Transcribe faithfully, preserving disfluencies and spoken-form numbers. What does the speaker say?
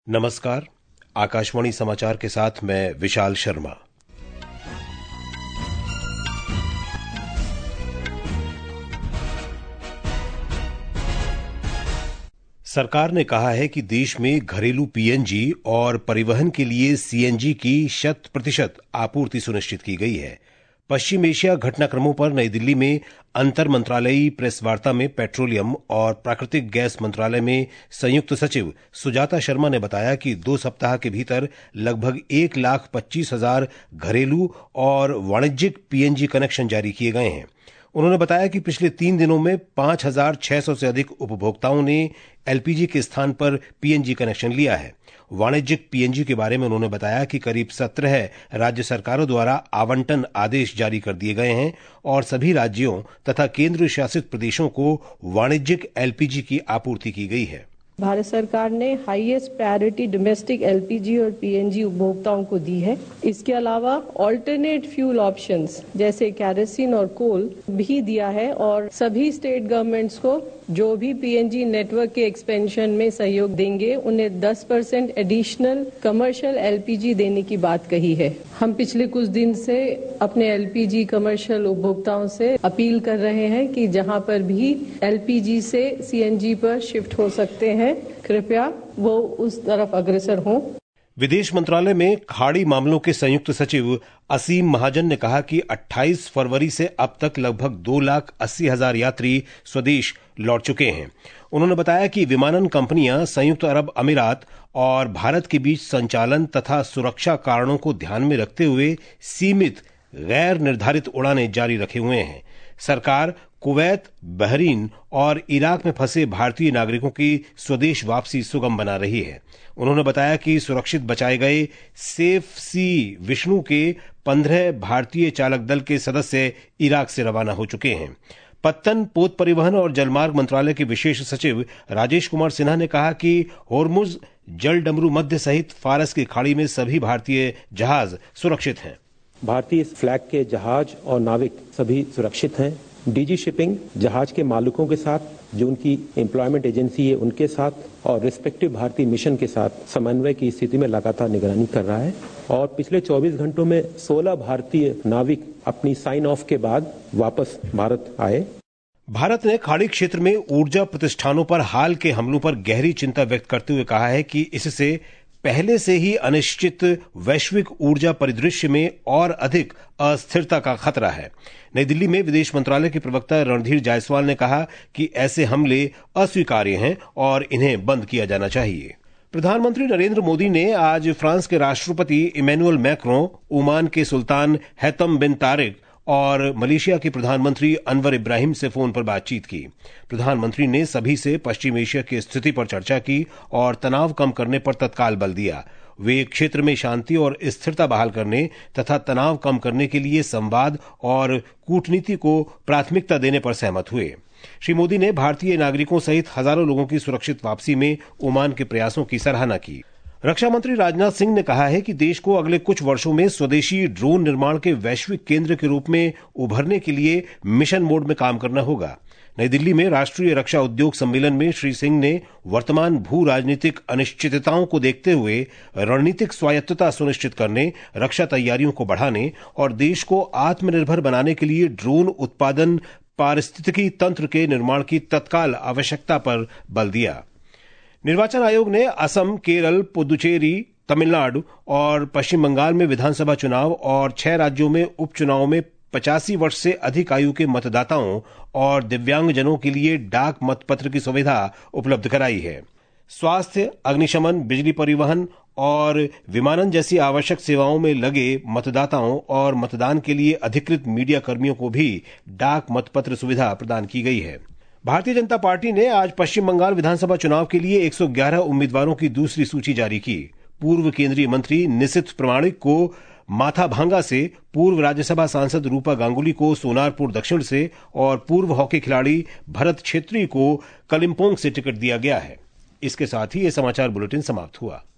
नमस्कार। आकाशवाणी समाचार के साथ मैं विशाल शर्मा। सरकार ने कहा है कि देश में घरेलू पीएनजी और परिवहन के लिए सीएनजी की शत प्रतिशत आपूर्ति सुनिश्चित की गई है। पश्चिम एशिया घटनाक्रमों पर नई दिल्ली में अंतर मंत्रालयी प्रेस वार्ता में पेट्रोलियम और प्राकृतिक गैस मंत्रालय में संयुक्त सचिव सुजाता शर्मा ने बताया कि दो सप्ताह के भीतर लगभग एक लाख पच्चीस हजार घरेलू और वाणिज्यिक पीएनजी कनेक्शन जारी किए गए हैं। उन्होंने बताया कि पिछले तीन दिनों में पांच हजार छह सौ से अधिक उपभोक्ताओं ने एलपीजी के स्थान पर पीएनजी कनेक्शन लिया है। वाणिज्यिक पीएनजी के बारे में उन्होंने बताया कि करीब सत्रह राज्य सरकारों द्वारा आवंटन आदेश जारी कर दिए गए हैं और सभी राज्यों तथा केंद्र शासित प्रदेशों को वाणिज्यिक एलपीजी की आपूर्ति की गई है। भारत सरकार ने हाईएस्ट प्रायोरिटी डोमेस्टिक एलपीजी और पीएनजी उपभोक्ताओं को दी है। इसके अलावा ऑल्टरनेट फ्यूल ऑप्शंस जैसे कैरोसिन और कोल भी दिया है और सभी स्टेट गवर्नमेंट्स को जो भी पीएनजी नेटवर्क के एक्सपेंशन में सहयोग देंगे उन्हें दस परसेंट एडिशनल कमर्शियल एलपीजी देने की बात कही है। हम पिछले कुछ दिन से अपने एलपीजी कमर्शियल उपभोक्ताओं से अपील कर रहे हैं कि जहां पर भी एलपीजी से सीएनजी पर शिफ्ट हो सकते हैं, कृपया वो उस तरफ अग्रसर हों। विदेश मंत्रालय में खाड़ी मामलों के संयुक्त सचिव असीम महाजन ने कहा कि अट्ठाईस फरवरी से अब तक लगभग दो लाख अस्सी हजार यात्री स्वदेश लौट चुके हैं। उन्होंने बताया कि विमानन कंपनियां संयुक्त अरब अमीरात और भारत के बीच संचालन तथा सुरक्षा कारणों को ध्यान में रखते हुए सीमित गैर निर्धारित उड़ानें जारी रखे हुए हैं। सरकार कुवैत, बहरीन और इराक में फंसे भारतीय नागरिकों की स्वदेश वापसी सुगम बना रही है। उन्होंने बताया कि सुरक्षित बचाए गए सेफ सी विष्णु के पंद्रह भारतीय चालक दल के सदस्य इराक से रवाना हो चुके हैं। पत्तन, पोत परिवहन और जलमार्ग मंत्रालय के विशेष सचिव राजेश कुमार सिन्हा ने कहा कि होर्मुज, जल डमरू मध्य सहित फारस की खाड़ी में सभी भारतीय जहाज सुरक्षित हैं। भारतीय फ्लैग के जहाज और नाविक सभी सुरक्षित हैं। डीजी शिपिंग जहाज के मालिकों के साथ, जो उनकी एम्प्लॉयमेंट एजेंसी है उनके साथ और रिस्पेक्टिव भारतीय मिशन के साथ समन्वय की स्थिति में लगातार निगरानी कर रहा है और पिछले चौबीस घंटों में सोलह भारतीय नाविक अपनी साइन ऑफ के बाद वापस भारत आए। भारत ने खाड़ी क्षेत्र में ऊर्जा प्रतिष्ठानों पर हाल के हमलों पर गहरी चिंता व्यक्त करते हुए कहा है कि इससे पहले से ही अनिश्चित वैश्विक ऊर्जा परिदृश्य में और अधिक अस्थिरता का खतरा है। नई दिल्ली में विदेश मंत्रालय के प्रवक्ता रणधीर जायसवाल ने कहा कि ऐसे हमले अस्वीकार्य हैं और इन्हें बंद किया जाना चाहिए। प्रधानमंत्री नरेंद्र मोदी ने आज फ्रांस के राष्ट्रपति इमैनुअल मैक्रों, ओमान के सुल्तान हैतम बिन तारिक और मलेशिया के प्रधानमंत्री अनवर इब्राहिम से फोन पर बातचीत की। प्रधानमंत्री ने सभी से पश्चिम एशिया की स्थिति पर चर्चा की और तनाव कम करने पर तत्काल बल दिया। वे क्षेत्र में शांति और स्थिरता बहाल करने तथा तनाव कम करने के लिए संवाद और कूटनीति को प्राथमिकता देने पर सहमत हुए। श्री मोदी ने भारतीय नागरिकों सहित हजारों लोगों की सुरक्षित वापसी में ओमान के प्रयासों की सराहना की। रक्षा मंत्री राजनाथ सिंह ने कहा है कि देश को अगले कुछ वर्षों में स्वदेशी ड्रोन निर्माण के वैश्विक केंद्र के रूप में उभरने के लिए मिशन मोड में काम करना होगा। नई दिल्ली में राष्ट्रीय रक्षा उद्योग सम्मेलन में श्री सिंह ने वर्तमान भू राजनीतिक अनिश्चितताओं को देखते हुए रणनीतिक स्वायत्तता सुनिश्चित करने, रक्षा तैयारियों को बढ़ाने और देश को आत्मनिर्भर बनाने के लिए ड्रोन उत्पादन पारिस्थितिकी तंत्र के निर्माण की तत्काल आवश्यकता पर बल दिया। निर्वाचन आयोग ने असम, केरल, पुदुचेरी, तमिलनाडु और पश्चिम बंगाल में विधानसभा चुनाव और छह राज्यों में उपचुनाव में पचासी वर्ष से अधिक आयु के मतदाताओं और दिव्यांगजनों के लिए डाक मतपत्र की सुविधा उपलब्ध कराई है। स्वास्थ्य, अग्निशमन, बिजली परिवहन और विमानन जैसी आवश्यक सेवाओं में लगे मतदाताओं और मतदान के लिए अधिकृत मीडिया कर्मियों को भी डाक मतपत्र सुविधा प्रदान की गई है। भारतीय जनता पार्टी ने आज पश्चिम बंगाल विधानसभा चुनाव के लिए एक सौ ग्यारह उम्मीदवारों की दूसरी सूची जारी की। पूर्व केंद्रीय मंत्री निशिथ प्रमाणिक को माथाभांगा से, पूर्व राज्यसभा सांसद रूपा गांगुली को सोनारपुर दक्षिण से और पूर्व हॉकी खिलाड़ी भरत छेत्री को कलिम्पोंग से टिकट दिया गया है। इसके साथ ही ये समाचार बुलेटिन समाप्त हुआ।